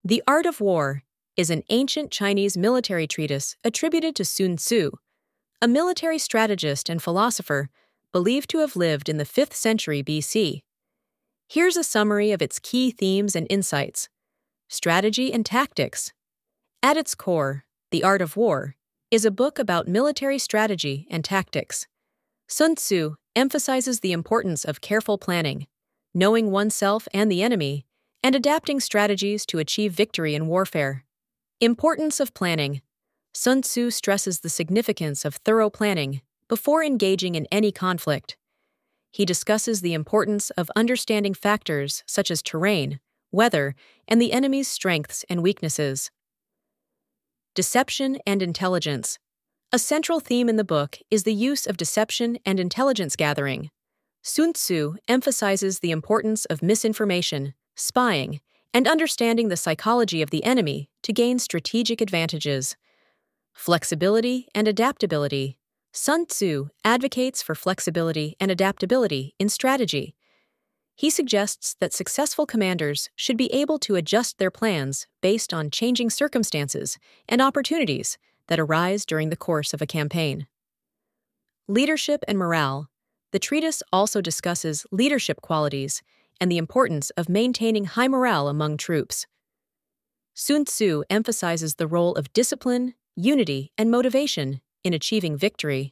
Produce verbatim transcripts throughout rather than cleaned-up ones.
The Art of War is an ancient Chinese military treatise attributed to Sun Tzu, a military strategist and philosopher believed to have lived in the fifth century B C. Here's a summary of its key themes and insights. Strategy and tactics. At its core, The Art of War is a book about military strategy and tactics. Sun Tzu emphasizes the importance of careful planning, knowing oneself and the enemy, and adapting strategies to achieve victory in warfare. Importance of planning. Sun Tzu stresses the significance of thorough planning before engaging in any conflict. He discusses the importance of understanding factors such as terrain, weather, and the enemy's strengths and weaknesses. Deception and intelligence. A central theme in the book is the use of deception and intelligence gathering. Sun Tzu emphasizes the importance of misinformation, spying, and understanding the psychology of the enemy to gain strategic advantages. Flexibility and adaptability. Sun Tzu advocates for flexibility and adaptability in strategy. He suggests that successful commanders should be able to adjust their plans based on changing circumstances and opportunities that arise during the course of a campaign. Leadership and morale. The treatise also discusses leadership qualities and the importance of maintaining high morale among troops. Sun Tzu emphasizes the role of discipline, unity, and motivation in achieving victory.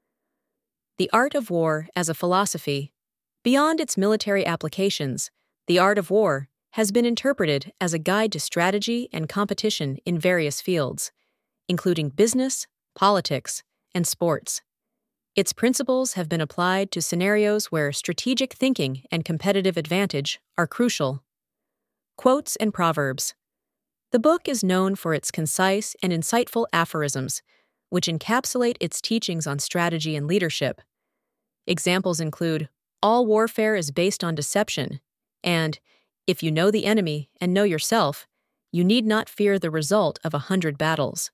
The Art of War as a philosophy. Beyond its military applications, The Art of War has been interpreted as a guide to strategy and competition in various fields, including business, politics, and sports. Its principles have been applied to scenarios where strategic thinking and competitive advantage are crucial. Quotes and proverbs. The book is known for its concise and insightful aphorisms, which encapsulate its teachings on strategy and leadership. Examples include, "All warfare is based on deception," and "If you know the enemy and know yourself, you need not fear the result of a hundred battles."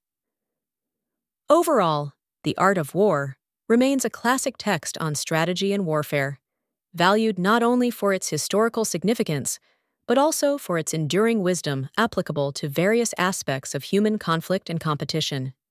Overall, The Art of War remains a classic text on strategy and warfare, valued not only for its historical significance, but also for its enduring wisdom applicable to various aspects of human conflict and competition.